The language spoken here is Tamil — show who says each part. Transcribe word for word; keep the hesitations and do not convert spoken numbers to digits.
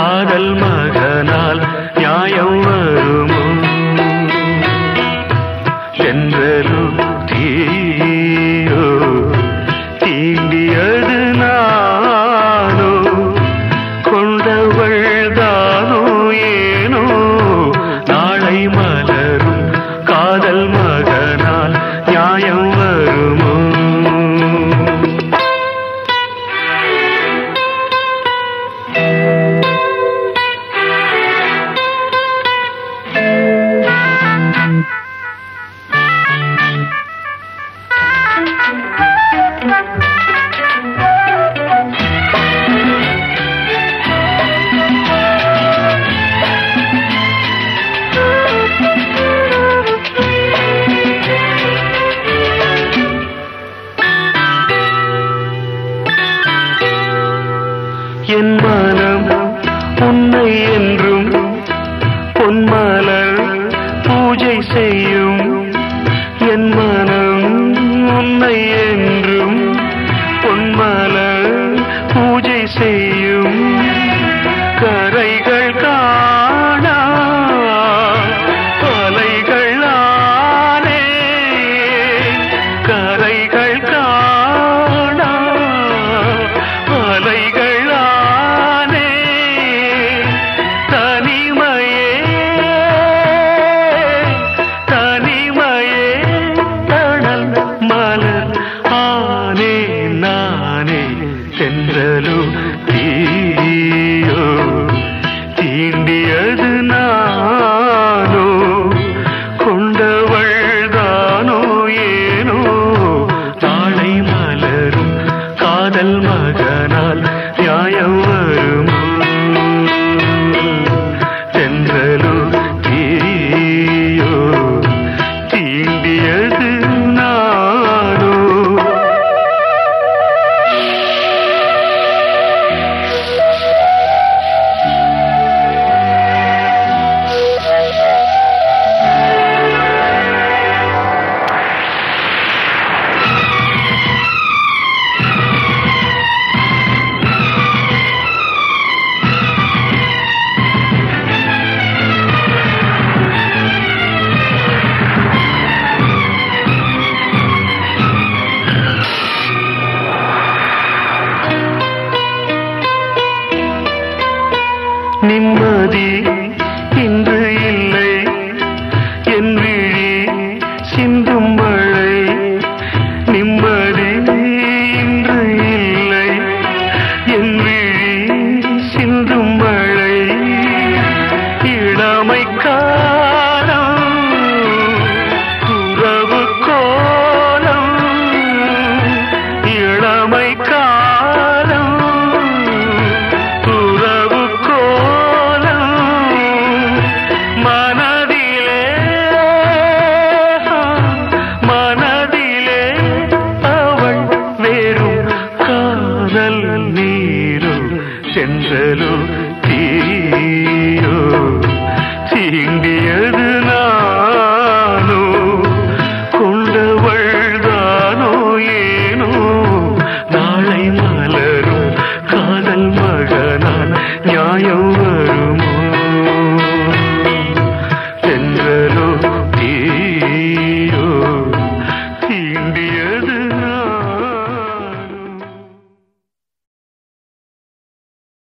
Speaker 1: காதல் மகனால் நியாயம் வருமோ சென்றலு தீயோ தீண்டியது நானோ கொண்டவள் தானோ ஏனோ நாளை மலரும் காதல் மகனால் நியாயம் வருமோ என் மனம் உன்னை என்றும் பொன்மலர் பூஜை செய்யும் என் மனம் உன்னை என்றும் பொன்மலர் பூஜை செய்யும் கரைகள் காணா அலைகள் ஆனே கரைகள் காணா அலைகள் சென்றலு தீயோ தீண்டியது நானோ கொண்டவள் தானோ ஏனோ நாளை மலரும் காதல் மகனால் நியாயம் வருமோ சென்றலு தீயோ தீண்டியது நானோ நிம்மதி இன்று இல்லை என் விழி சிந்தும் மழை நிம்மதி இன்று இல்லை என் விழி சிந்தும் மழை இளமை காலம் உறவு கோலம் இளமை காலம் சென்றலு